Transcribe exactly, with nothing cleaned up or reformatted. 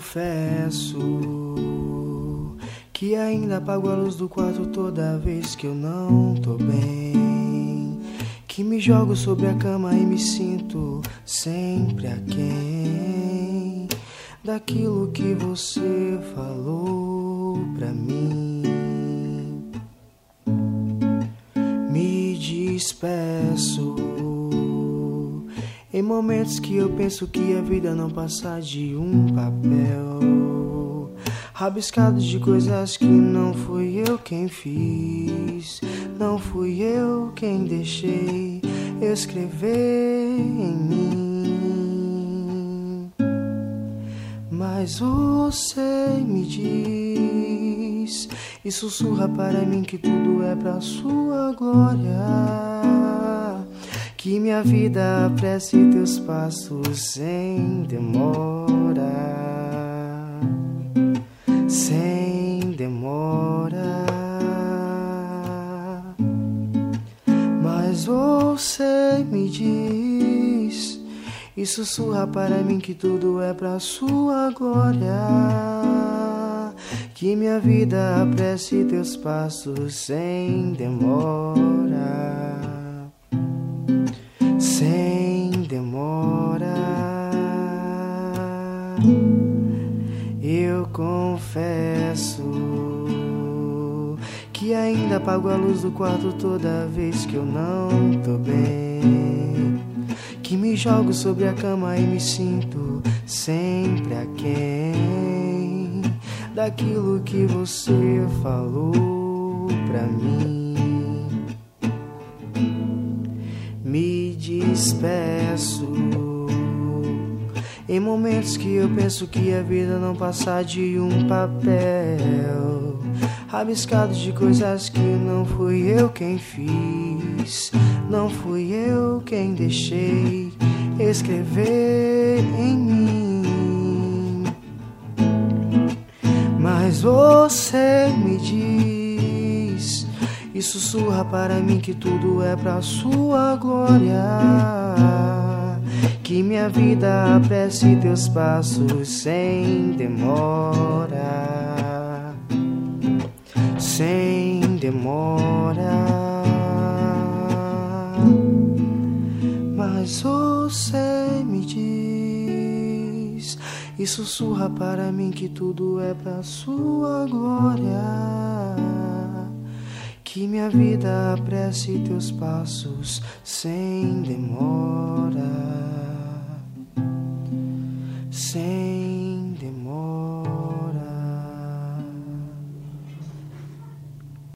confesso que ainda apago a luz do quarto toda vez que eu não tô bem, que me jogo sobre a cama e me sinto sempre aquém daquilo que você falou pra mim. Me despeço em momentos que eu penso que a vida não passa de um papel, rabiscado de coisas que não fui eu quem fiz, não fui eu quem deixei escrever em mim. Mas você me diz e sussurra para mim que tudo é pra sua glória, que minha vida apresse teus passos sem demora, sem demora. Mas você me diz e sussurra para mim que tudo é pra sua glória, que minha vida apresse teus passos sem demora, sem demora. Eu confesso que ainda apago a luz do quarto toda vez que eu não tô bem, que me jogo sobre a cama e me sinto sempre aquém daquilo que você falou pra mim. Me despeço em momentos que eu penso que a vida não passa de um papel, rabiscado de coisas que não fui eu quem fiz, não fui eu quem deixei escrever em mim. Mas você me diz e sussurra para mim que tudo é pra sua glória, que minha vida apresse teus passos sem demora, sem demora. Mas você me diz e sussurra para mim que tudo é pra sua glória, que minha vida apresse teus passos sem demora, sem